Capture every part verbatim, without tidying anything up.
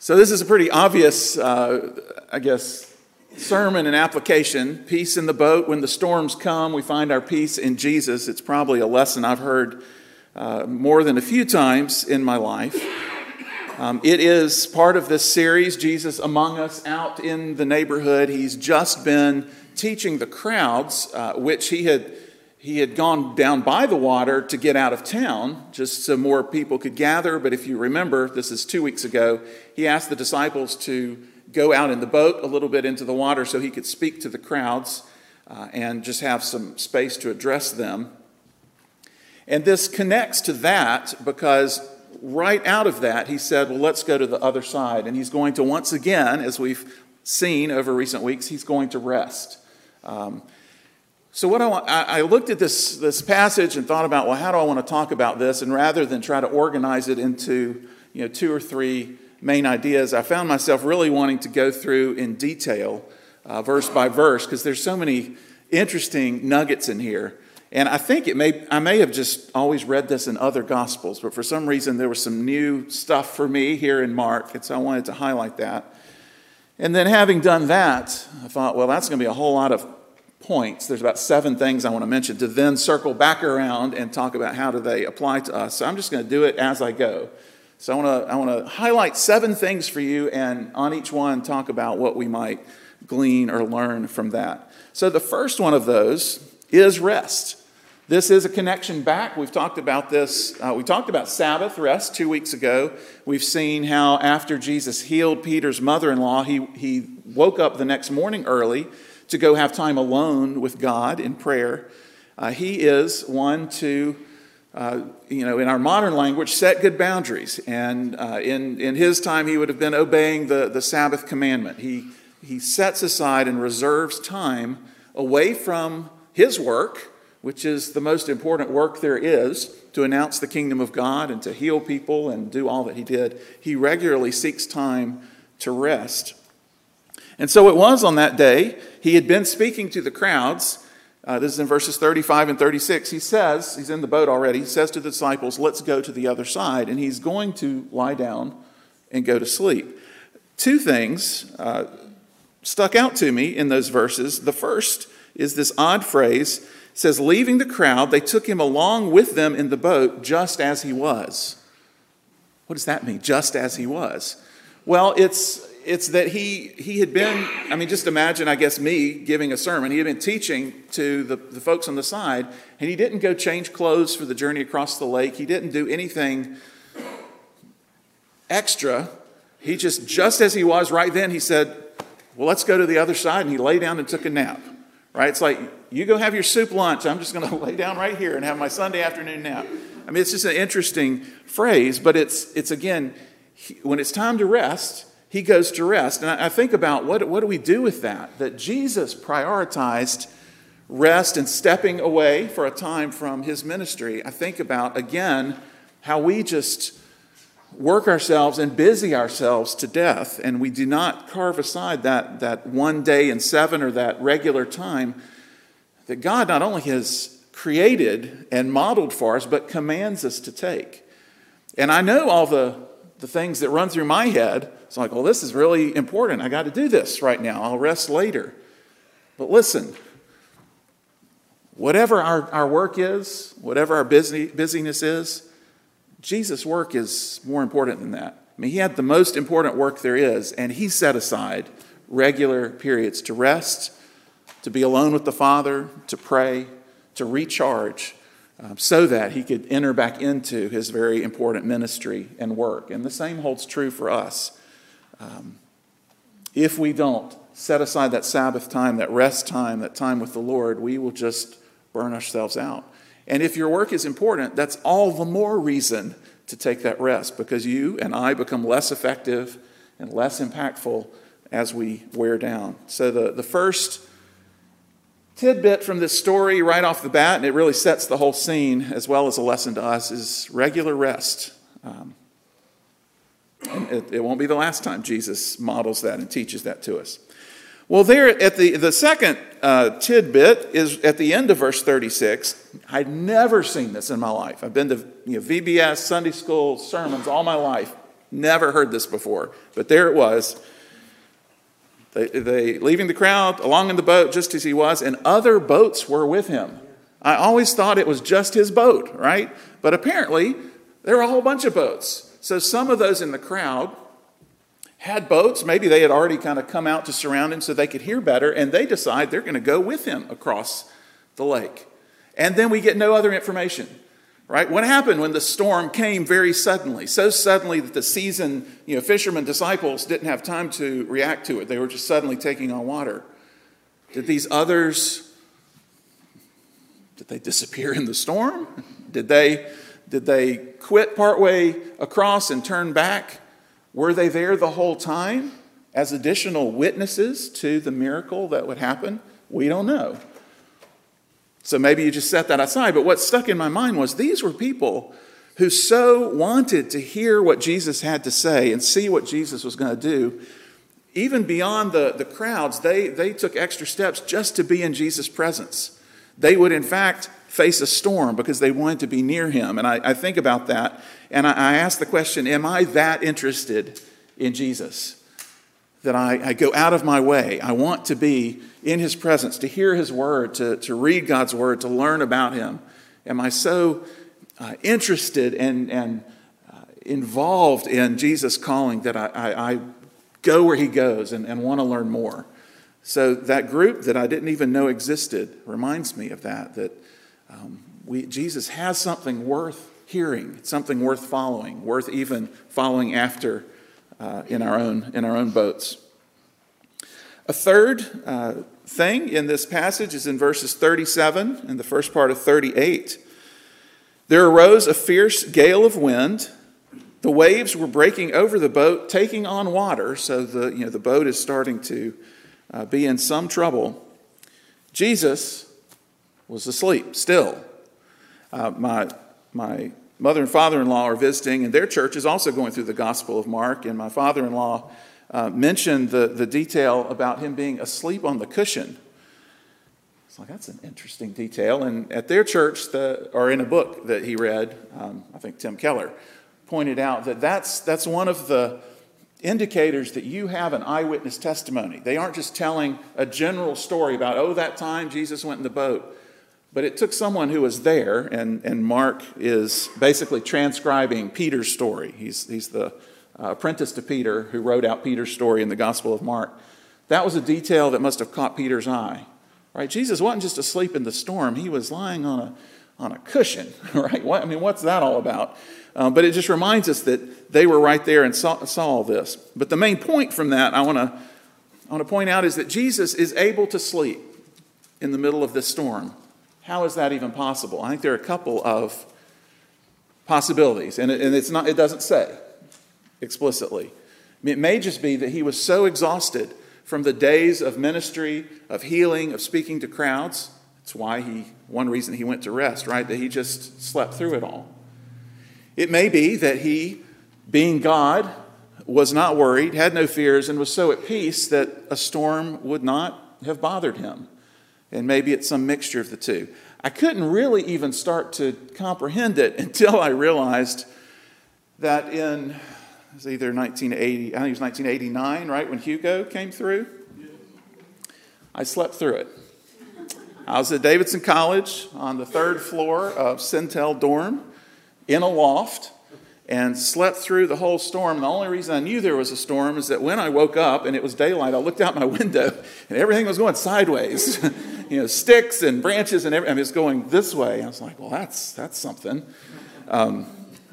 So this is a pretty obvious, uh, I guess, sermon and application. Peace in the boat. When the storms come, we find our peace in Jesus. It's probably a lesson I've heard uh, more than a few times in my life. Um, it is part of this series, Jesus Among Us, out in the neighborhood. He's just been teaching the crowds, uh, which he had he had gone down by the water to get out of town, just so more people could gather. But if you remember, this is two weeks ago, he asked the disciples to go out in the boat a little bit into the water so he could speak to the crowds uh, and just have some space to address them. And this connects to that because right out of that, he said, well, let's go to the other side. And he's going to, once again, as we've seen over recent weeks, he's going to rest. Um, so what I want, I, I looked at this, this passage and thought about, well, how do I want to talk about this? And rather than try to organize it into, you know, two or three main ideas, I found myself really wanting to go through in detail, uh, verse by verse, because there's so many interesting nuggets in here. And I think it may I may have just always read this in other Gospels, but for some reason there was some new stuff for me here in Mark, and so I wanted to highlight that. And then having done that, I thought, well, that's going to be a whole lot of points. There's about seven things I want to mention to then circle back around and talk about how do they apply to us. So I'm just going to do it as I go. So I want to I want to highlight seven things for you, and on each one talk about what we might glean or learn from that. So the first one of those is rest. This is a connection back. We've talked about this. Uh, we talked about Sabbath rest two weeks ago. We've seen how after Jesus healed Peter's mother-in-law, he, he woke up the next morning early to go have time alone with God in prayer. Uh, he is one to, uh, you know, in our modern language, set good boundaries. And uh, in, in his time, he would have been obeying the, the Sabbath commandment. He, he sets aside and reserves time away from his work, which is the most important work there is, to announce the kingdom of God and to heal people and do all that he did. He regularly seeks time to rest. And so it was on that day, he had been speaking to the crowds. Uh, this is in verses thirty-five and thirty-six. He says, he's in the boat already, he says to the disciples, let's go to the other side. And he's going to lie down and go to sleep. Two things uh, stuck out to me in those verses. The first is this odd phrase. It says, leaving the crowd, they took him along with them in the boat just as he was. What does that mean, just as he was? Well, it's it's that he he had been, I mean, just imagine, I guess, me giving a sermon. He had been teaching to the, the folks on the side, and he didn't go change clothes for the journey across the lake. He didn't do anything extra. He just, just as he was right then, he said, well, let's go to the other side, and he lay down and took a nap. Right? It's like, you go have your soup lunch. I'm just going to lay down right here and have my Sunday afternoon nap. I mean, it's just an interesting phrase, but it's, it's again, he, when it's time to rest, he goes to rest. And I, I think about what, what do we do with that? That Jesus prioritized rest and stepping away for a time from his ministry. I think about, again, how we just work ourselves and busy ourselves to death, and we do not carve aside that, that one day in seven or that regular time that God not only has created and modeled for us, but commands us to take. And I know all the, the things that run through my head. It's like, well, this is really important. I got to do this right now. I'll rest later. But listen, whatever our, our work is, whatever our busy, busyness is, Jesus' work is more important than that. I mean, he had the most important work there is, and he set aside regular periods to rest, to be alone with the Father, to pray, to recharge, um, so that he could enter back into his very important ministry and work. And the same holds true for us. Um, if we don't set aside that Sabbath time, that rest time, that time with the Lord, we will just burn ourselves out. And if your work is important, that's all the more reason to take that rest, because you and I become less effective and less impactful as we wear down. So the, the first tidbit from this story right off the bat, and it really sets the whole scene as well as a lesson to us, is regular rest. Um, and it, it won't be the last time Jesus models that and teaches that to us. Well, there at the, the second uh, tidbit is at the end of verse thirty-six. I'd never seen this in my life. I've been to you know, V B S, Sunday school, sermons all my life. Never heard this before. But there it was. They, they leaving the crowd, along in the boat, just as he was, and other boats were with him. I always thought it was just his boat, right? But apparently, there were a whole bunch of boats. So some of those in the crowd had boats. Maybe they had already kind of come out to surround him so they could hear better, and they decide they're going to go with him across the lake. And then we get no other information, right? What happened when the storm came very suddenly? So suddenly that the seasoned, you know, fishermen disciples didn't have time to react to it. They were just suddenly taking on water. Did these others, did they disappear in the storm? Did they, did they quit partway across and turn back? Were they there the whole time as additional witnesses to the miracle that would happen? We don't know. So maybe you just set that aside. But what stuck in my mind was these were people who so wanted to hear what Jesus had to say and see what Jesus was going to do. Even beyond the, the crowds, they, they took extra steps just to be in Jesus' presence. They would, in fact, face a storm because they wanted to be near him. And I, I think about that, and I, I ask the question, am I that interested in Jesus? That I, I go out of my way. I want to be in his presence, to hear his word, to, to read God's word, to learn about him. Am I so uh, interested and, and uh, involved in Jesus' calling that I, I, I go where he goes and, and want to learn more? So that group that I didn't even know existed reminds me of that, that um, we, Jesus has something worth hearing, something worth following, worth even following after Uh, in our own in our own boats. A third uh, thing in this passage is in verses thirty-seven and the first part of thirty-eight. There arose a fierce gale of wind. The waves were breaking over the boat, taking on water. So the you know the boat is starting to uh, be in some trouble. Jesus was asleep still. Uh, my my. Mother and father-in-law are visiting, and their church is also going through the Gospel of Mark. And my father-in-law uh, mentioned the, the detail about him being asleep on the cushion. It's like, that's an interesting detail. And at their church, the, or in a book that he read, um, I think Tim Keller pointed out that that's, that's one of the indicators that you have an eyewitness testimony. They aren't just telling a general story about, oh, that time Jesus went in the boat. But it took someone who was there, and, and Mark is basically transcribing Peter's story. He's, he's the uh, apprentice to Peter who wrote out Peter's story in the Gospel of Mark. That was a detail that must have caught Peter's eye. Right? Jesus wasn't just asleep in the storm. He was lying on a, on a cushion. Right? What, I mean, what's that all about? Um, but it just reminds us that they were right there and saw, saw all this. But the main point from that I want to I want to point out is that Jesus is able to sleep in the middle of this storm. How is that even possible? I think there are a couple of possibilities, and, it, and it's not, it doesn't say explicitly. I mean, it may just be that he was so exhausted from the days of ministry, of healing, of speaking to crowds. That's why he, one reason he went to rest, right? That he just slept through it all. It may be that he, being God, was not worried, had no fears, and was so at peace that a storm would not have bothered him. And maybe it's some mixture of the two. I couldn't really even start to comprehend it until I realized that in, it was either nineteen eighty, I think it was nineteen eighty-nine, right, when Hugo came through. I slept through it. I was at Davidson College on the third floor of Centel dorm in a loft, and slept through the whole storm. The only reason I knew there was a storm is that when I woke up and it was daylight, I looked out my window and everything was going sideways. You know, sticks and branches and everything. I mean, it's going this way. I was like, well, that's that's something. Um,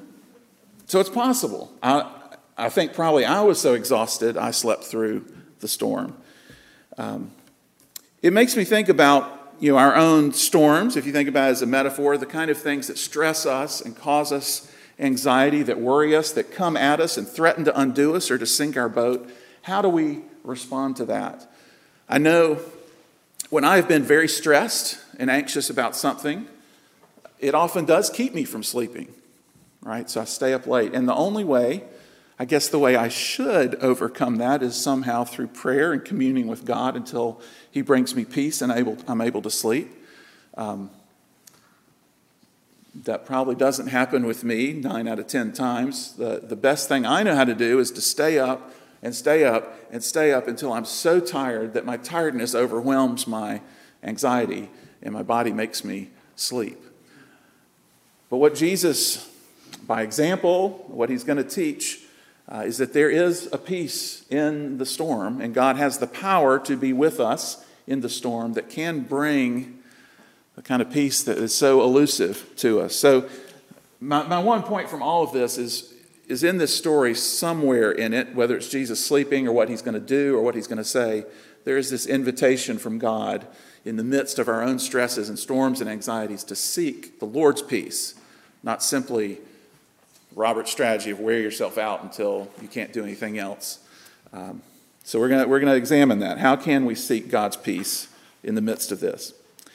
so it's possible. I, I think probably I was so exhausted I slept through the storm. Um, it makes me think about, you know, our own storms. If you think about it as a metaphor, the kind of things that stress us and cause us anxiety, that worry us, that come at us and threaten to undo us or to sink our boat. How do we respond to that? I know when I have been very stressed and anxious about something, it often does keep me from sleeping, right? So I stay up late. And the only way, I guess the way I should overcome that is somehow through prayer and communing with God until he brings me peace and able, I'm able to sleep. Um, That probably doesn't happen with me nine out of ten times. The, the best thing I know how to do is to stay up and stay up and stay up until I'm so tired that my tiredness overwhelms my anxiety and my body makes me sleep. But what Jesus, by example, what he's going to teach uh, is that there is a peace in the storm, and God has the power to be with us in the storm that can bring the kind of peace that is so elusive to us. So my, my one point from all of this is, is in this story somewhere in it, whether it's Jesus sleeping or what he's going to do or what he's going to say, there is this invitation from God in the midst of our own stresses and storms and anxieties to seek the Lord's peace, not simply Robert's strategy of wear yourself out until you can't do anything else. Um, so we're going we're going to examine that. How can we seek God's peace in the midst of this?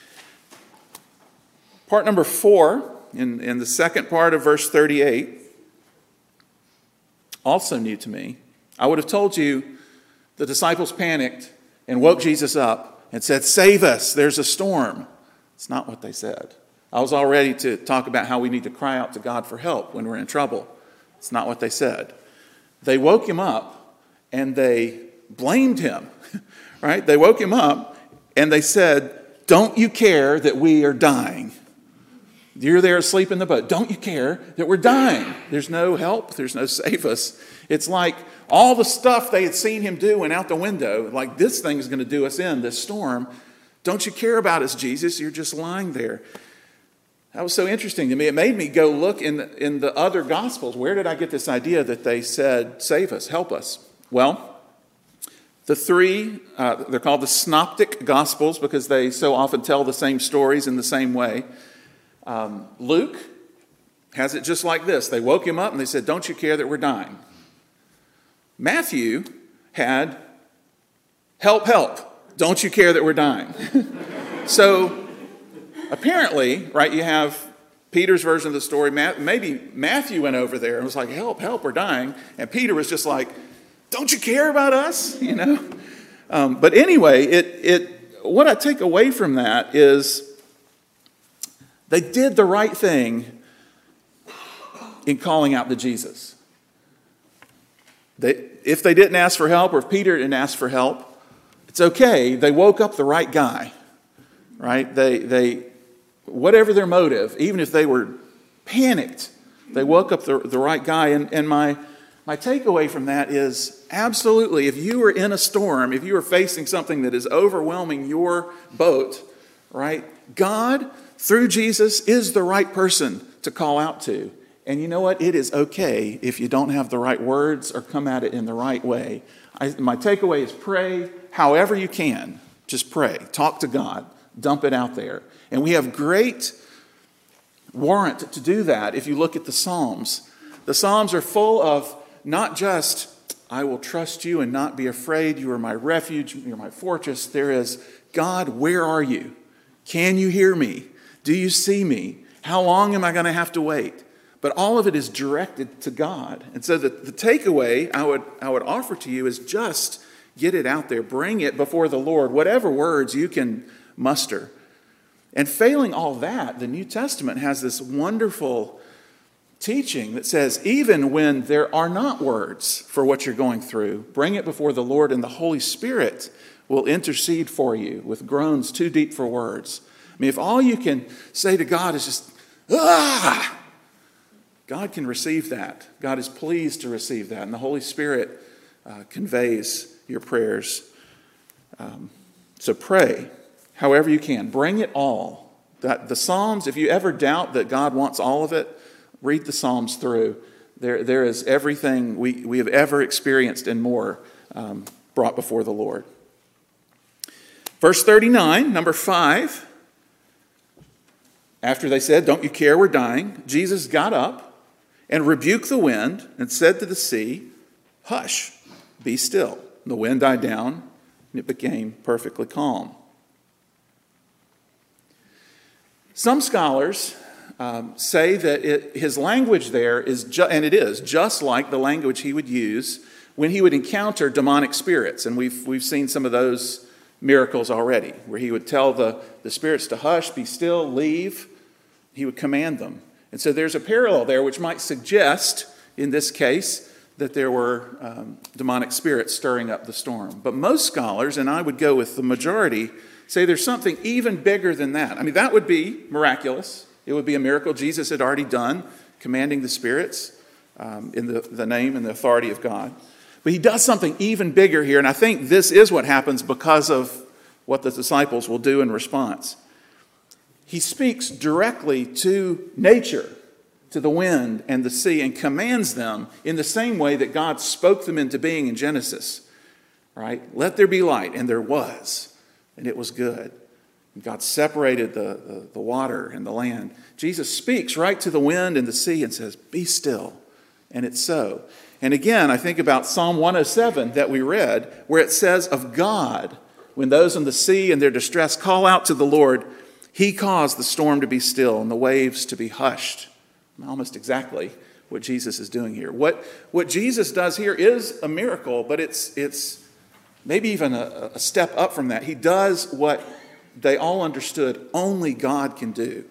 Part number four, in, in the second part of verse thirty-eight, also new to me. I would have told you the disciples panicked and woke Jesus up and said, "Save us, there's a storm." It's not what they said. I was all ready to talk about how we need to cry out to God for help when we're in trouble. It's not what they said. They woke him up and they blamed him, right? They woke him up and they said, "Don't you care that we are dying? You're there asleep in the boat. Don't you care that we're dying? There's no help. There's no save us." It's like all the stuff they had seen him do went out the window. Like, this thing is going to do us in, this storm. Don't you care about us, Jesus? You're just lying there. That was so interesting to me. It made me go look in the, in the other Gospels. Where did I get this idea that they said, "Save us, help us"? Well, the three, uh, they're called the Synoptic Gospels because they so often tell the same stories in the same way. Um, Luke has it just like this. They woke him up and they said, "Don't you care that we're dying?" Matthew had, "Help, help. Don't you care that we're dying?" So apparently, right, you have Peter's version of the story. Maybe Matthew went over there and was like, "Help, help, we're dying." And Peter was just like, "Don't you care about us?" You know? Um, but anyway, it it what I take away from that is they did the right thing in calling out to Jesus. They, if they didn't ask for help, or if Peter didn't ask for help, it's okay. They woke up the right guy, right? They, they, whatever their motive, even if they were panicked, they woke up the, the right guy. And, and my, my takeaway from that is absolutely, if you are in a storm, if you are facing something that is overwhelming your boat, right? God, through Jesus, is the right person to call out to. And you know what? It is okay if you don't have the right words or come at it in the right way. I, my takeaway is pray however you can. Just pray. Talk to God. Dump it out there. And we have great warrant to do that if you look at the Psalms. The Psalms are full of not just, "I will trust you and not be afraid. You are my refuge. You're my fortress." There is, "God, where are you? Can you hear me? Do you see me? How long am I going to have to wait?" But all of it is directed to God. And so the, the takeaway I would, I would offer to you is just get it out there. Bring it before the Lord, whatever words you can muster. And failing all that, the New Testament has this wonderful teaching that says even when there are not words for what you're going through, bring it before the Lord and the Holy Spirit will intercede for you with groans too deep for words. I mean, if all you can say to God is just, "Ah!" God can receive that. God is pleased to receive that. And the Holy Spirit uh, conveys your prayers. Um, so pray however you can. Bring it all. That the Psalms, if you ever doubt that God wants all of it, read the Psalms through. There, there is everything we, we have ever experienced and more um, brought before the Lord. Verse thirty-nine, number five. After they said, "Don't you care we're dying?" Jesus got up and rebuked the wind and said to the sea, "Hush, be still." And the wind died down and it became perfectly calm. Some scholars um, say that it, his language there is, ju- and it is, just like the language he would use when he would encounter demonic spirits. And we've, we've seen some of those miracles already, where he would tell the, the spirits to hush, be still, leave. he would command them. And so there's a parallel there which might suggest, in this case, that there were um, demonic spirits stirring up the storm. But most scholars, and I would go with the majority, say there's something even bigger than that. I mean, that would be miraculous. It would be a miracle Jesus had already done, commanding the spirits um, in the, the name and the authority of God. But he does something even bigger here, and I think this is what happens because of what the disciples will do in response. He speaks directly to nature, to the wind and the sea, and commands them in the same way that God spoke them into being in Genesis. Right? Let there be light, and there was, and it was good. And God separated the, the, the water and the land. Jesus speaks right to the wind and the sea and says, be still. And it's so. And again, I think about Psalm one oh seven that we read, where it says of God, when those in the sea in their distress call out to the Lord, he caused the storm to be still and the waves to be hushed. Almost exactly what Jesus is doing here. What, what Jesus does here is a miracle, but it's, it's maybe even a, a step up from that. He does what they all understood only God can do.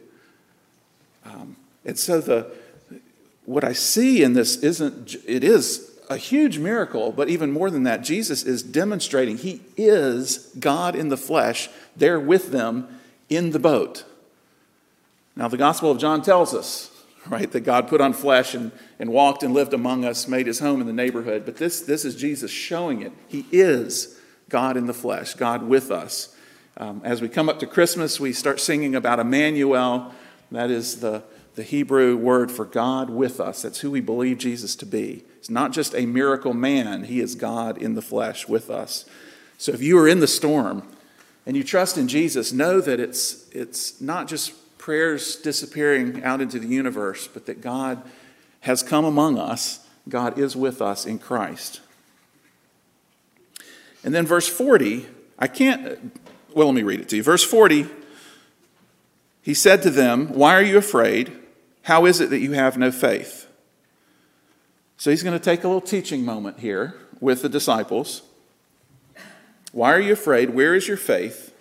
Um, and so the what I see in this isn't, it is a huge miracle, but even more than that, Jesus is demonstrating he is God in the flesh there with them in the boat. Now, the Gospel of John tells us, right, that God put on flesh and, and walked and lived among us, made his home in the neighborhood. But this, this is Jesus showing it. He is God in the flesh, God with us. Um, as we come up to Christmas, we start singing about Emmanuel. That is the, the Hebrew word for God with us. That's who we believe Jesus to be. He's not just a miracle man. He is God in the flesh with us. So if you are in the storm and you trust in Jesus, know that it's, it's not just prayers disappearing out into the universe, but that God has come among us. God is with us in Christ. And then verse forty, I can't, well, let me read it to you. Verse forty, he said to them, why are you afraid? How is it that you have no faith? So he's going to take a little teaching moment here with the disciples. Why are you afraid? Where is your faith?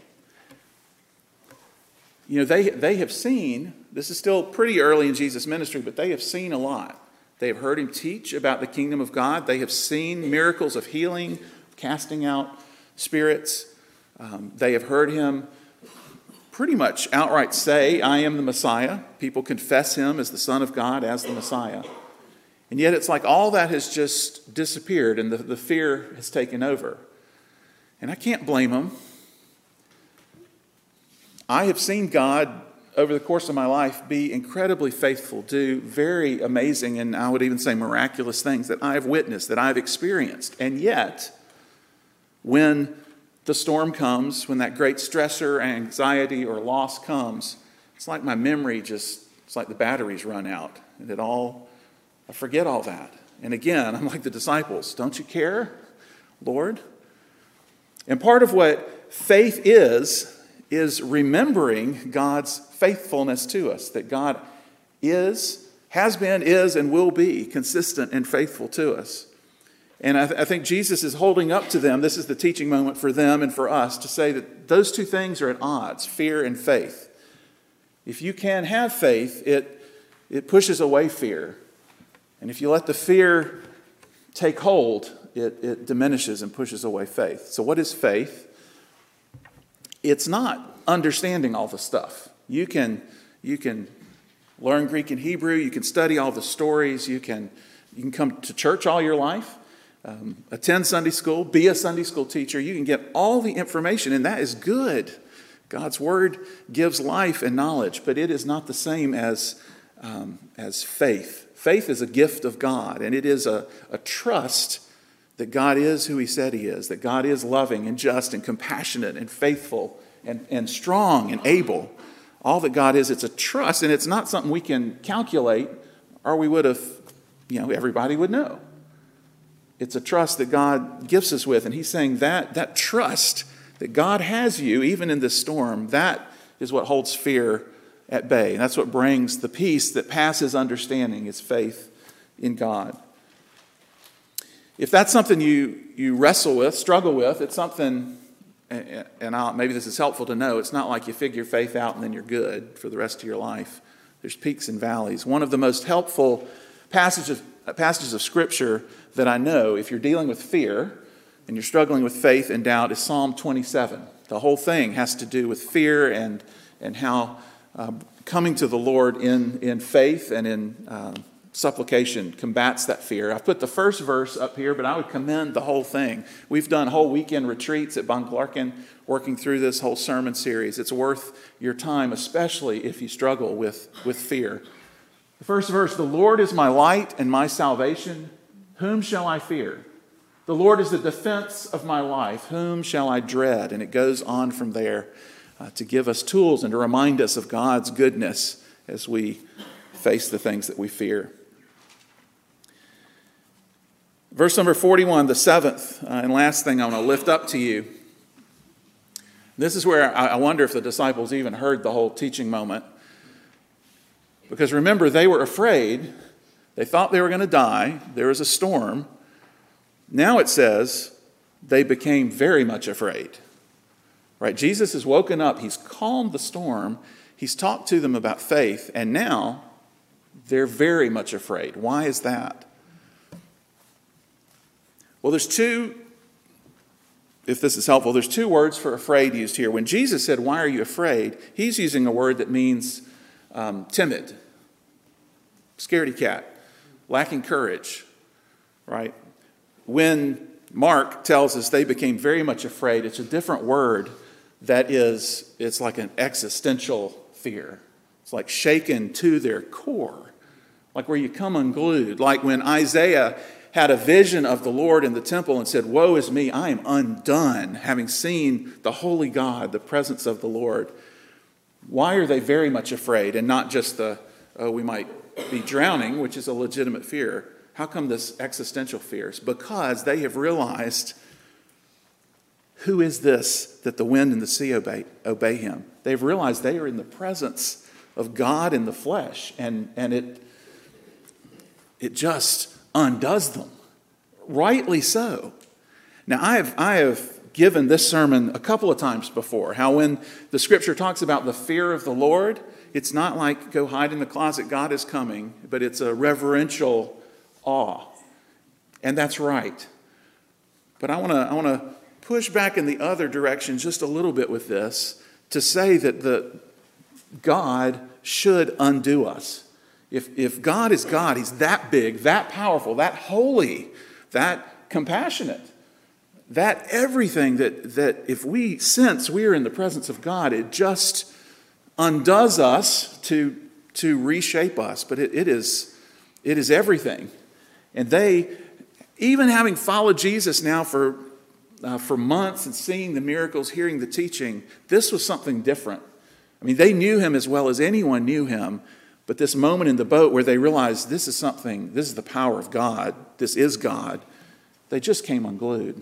You know, they, they have seen, this is still pretty early in Jesus' ministry, but they have seen a lot. They have heard him teach about the kingdom of God. They have seen miracles of healing, casting out spirits. Um, they have heard him pretty much outright say, I am the Messiah. People confess him as the Son of God, as the Messiah. And yet it's like all that has just disappeared and the, the fear has taken over. And I can't blame them. I have seen God over the course of my life be incredibly faithful, do very amazing and I would even say miraculous things that I've witnessed, that I've experienced. And yet, when the storm comes, when that great stressor, anxiety, or loss comes, it's like my memory just, it's like the batteries run out. And it all, I forget all that. And again, I'm like the disciples. Don't you care, Lord? And part of what faith is, is remembering God's faithfulness to us. That God is, has been, is, and will be consistent and faithful to us. And I, th- I think Jesus is holding up to them, this is the teaching moment for them and for us, to say that those two things are at odds, fear and faith. If you can have faith, it, it pushes away fear. And if you let the fear take hold, it, it diminishes and pushes away faith. So what is faith? It's not understanding all the stuff. You can, you can learn Greek and Hebrew, you can study all the stories, you can, you can come to church all your life. Um, attend Sunday school, be a Sunday school teacher. You can get all the information, and that is good. God's word gives life and knowledge, but it is not the same as, um, as faith. Faith is a gift of God, and it is a, a trust that God is who he said he is, that God is loving and just and compassionate and faithful and, and strong and able. All that God is, it's a trust, and it's not something we can calculate, or we would have, you know, everybody would know. It's a trust that God gifts us with. And he's saying that that trust that God has you, even in this storm, that is what holds fear at bay. And that's what brings the peace that passes understanding, is faith in God. If that's something you, you wrestle with, struggle with, it's something, and I'll, maybe this is helpful to know, it's not like you figure faith out and then you're good for the rest of your life. There's peaks and valleys. One of the most helpful passages, passages of Scripture that I know, if you're dealing with fear and you're struggling with faith and doubt, is Psalm twenty-seven. The whole thing has to do with fear and, and how uh, coming to the Lord in, in faith and in uh, supplication combats that fear. I've put the first verse up here, but I would commend the whole thing. We've done whole weekend retreats at Banglarkin working through this whole sermon series. It's worth your time, especially if you struggle with, with fear. The first verse, the Lord is my light and my salvation. Whom shall I fear? The Lord is the defense of my life. Whom shall I dread? And it goes on from there uh, to give us tools and to remind us of God's goodness as we face the things that we fear. Verse number forty-one, the seventh uh, and last thing I want to lift up to you. This is where I, I wonder if the disciples even heard the whole teaching moment. Because remember, they were afraid. They thought they were going to die. There was a storm. Now it says they became very much afraid. Right? Jesus has woken up. He's calmed the storm. He's talked to them about faith. And now they're very much afraid. Why is that? Well, there's two, if this is helpful, there's two words for afraid used here. When Jesus said, why are you afraid? He's using a word that means um, timid, scaredy cat, lacking courage, right? When Mark tells us they became very much afraid, it's a different word that is, it's like an existential fear. It's like shaken to their core, like where you come unglued, like when Isaiah had a vision of the Lord in the temple and said, woe is me, I am undone, having seen the holy God, the presence of the Lord. Why are they very much afraid and not just the, oh, we might be drowning, which is a legitimate fear? How come this existential fear? It's because they have realized, who is this that the wind and the sea obey, obey him? They've realized they are in the presence of God in the flesh, and, and it, it just undoes them. Rightly so. Now, I have, I have given this sermon a couple of times before, how when the Scripture talks about the fear of the Lord, it's not like go hide in the closet, God is coming, but it's a reverential awe. And that's right. But I want to I want to push back in the other direction just a little bit with this to say that the God should undo us. If, if God is God, he's that big, that powerful, that holy, that compassionate, that everything that, that if we sense we are in the presence of God, it just undoes us to, to reshape us. But it, it is, it is everything. And they, even having followed Jesus now for, uh, for months and seeing the miracles, hearing the teaching, this was something different. I mean, they knew him as well as anyone knew him. But this moment in the boat where they realized this is something, this is the power of God, this is God, they just came unglued.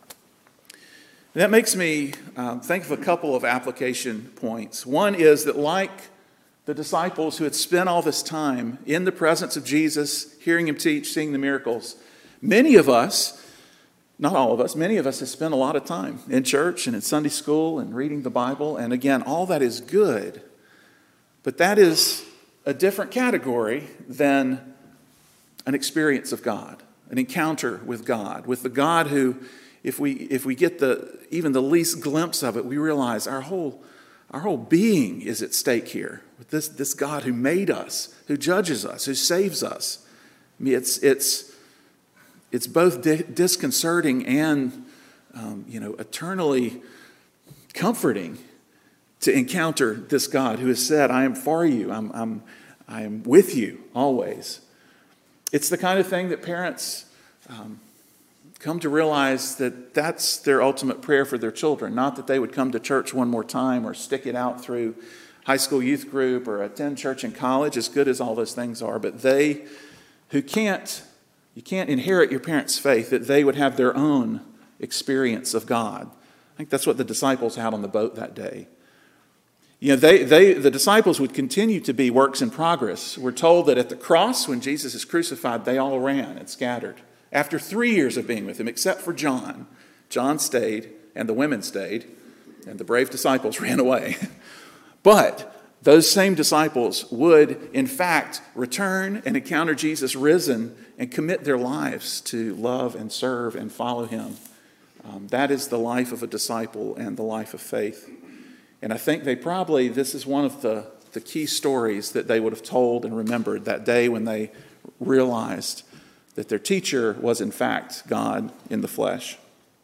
And that makes me um, think of a couple of application points. One is that like the disciples who had spent all this time in the presence of Jesus, hearing him teach, seeing the miracles, many of us, not all of us, many of us have spent a lot of time in church and in Sunday school and reading the Bible. And again, all that is good. But that is a different category than an experience of God, an encounter with God, with the God who, if we if we get the even the least glimpse of it, we realize our whole our whole being is at stake here with this this God who made us, who judges us, who saves us. I mean, it's it's it's both di- disconcerting and um, you know eternally comforting to encounter this God who has said, I am for you, I'm, I'm, I am with you always. It's the kind of thing that parents um, come to realize that that's their ultimate prayer for their children. Not that they would come to church one more time or stick it out through high school youth group or attend church in college, as good as all those things are, but they who can't, you can't inherit your parents' faith, that they would have their own experience of God. I think that's what the disciples had on the boat that day. You know, they, they, the disciples would continue to be works in progress. We're told that at the cross, when Jesus is crucified, they all ran and scattered. After three years of being with him, except for John. John stayed, and the women stayed, and the brave disciples ran away. But those same disciples would, in fact, return and encounter Jesus risen and commit their lives to love and serve and follow him. Um, that is the life of a disciple and the life of faith. And I think they probably, this is one of the, the key stories that they would have told and remembered that day when they realized that their teacher was, in fact, God in the flesh.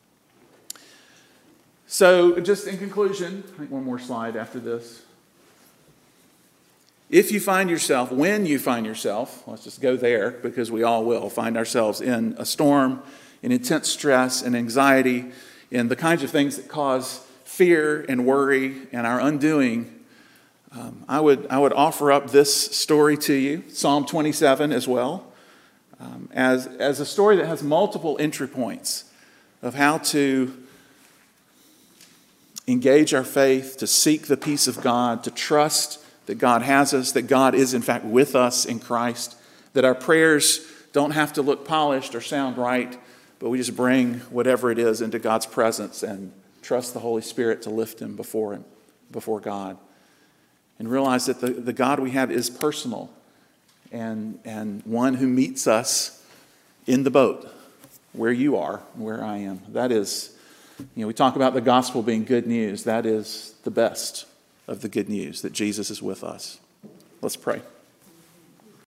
So, just in conclusion, I think one more slide after this. If you find yourself, when you find yourself, let's just go there because we all will find ourselves in a storm, in intense stress and anxiety, in the kinds of things that cause fear and worry and our undoing, um, I would I would offer up this story to you, Psalm twenty-seven as well, um, as, as a story that has multiple entry points of how to engage our faith, to seek the peace of God, to trust that God has us, that God is in fact with us in Christ, that our prayers don't have to look polished or sound right, but we just bring whatever it is into God's presence and trust the Holy Spirit to lift him before him, before God. And realize that the, the God we have is personal and, and one who meets us in the boat, where you are, where I am. That is, you know, we talk about the gospel being good news. That is the best of the good news, that Jesus is with us. Let's pray.